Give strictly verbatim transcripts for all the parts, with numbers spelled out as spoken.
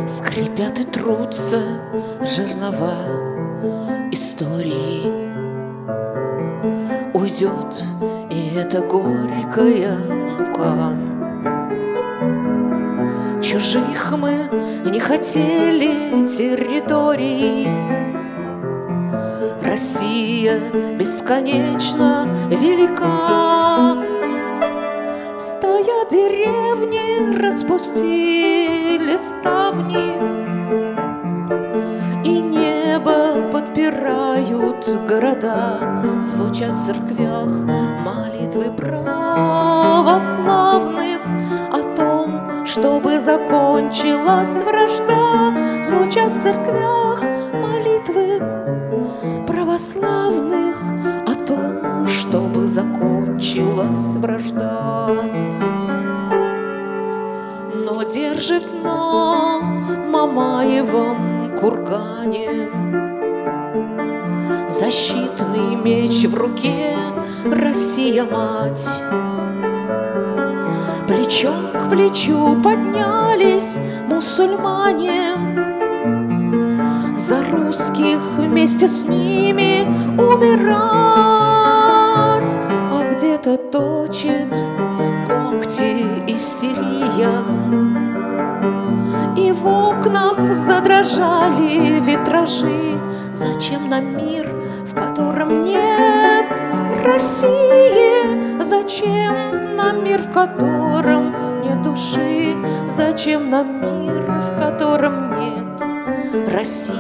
Скрипят и трутся жернова истории. Уйдет и эта горькая мука. Чужих мы не хотели территорий. Россия бесконечно велика. Стоят деревни, распустили ставни, и небо подпирают города. Звучат в церквях молитвы православных о том, чтобы закончилась вражда. Звучат в церквях молитвы православных о том, чтобы закончилась вражда. Но держит на Мамаевом кургане защитный меч в руке Россия-мать. Плечом к плечу поднялись мусульмане. За русских вместе с ними умирать. А где-то точит когти истерия, и в окнах задрожали витражи. Зачем нам мир, в котором нет России? Зачем нам мир, в котором нет души? Зачем нам мир, в котором нет России?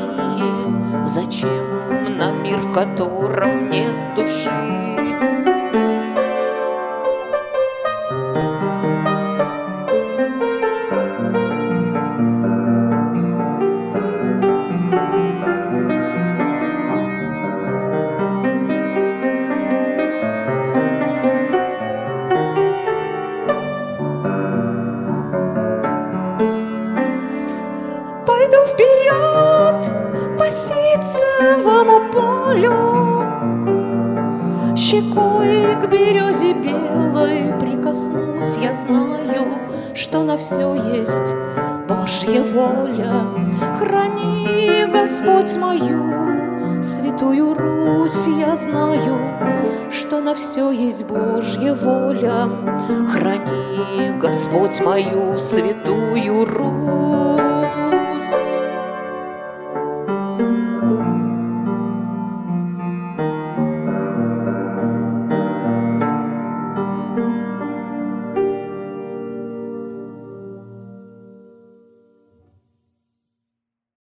Зачем нам мир, в котором нет души? Пойду вперед по ситцевому полю, щекой к березе белой прикоснусь. Я знаю, что на все есть Божья воля. Храни, Господь, мою святую Русь. Я знаю, что на все есть Божья воля. Храни, Господь, мою святую Русь.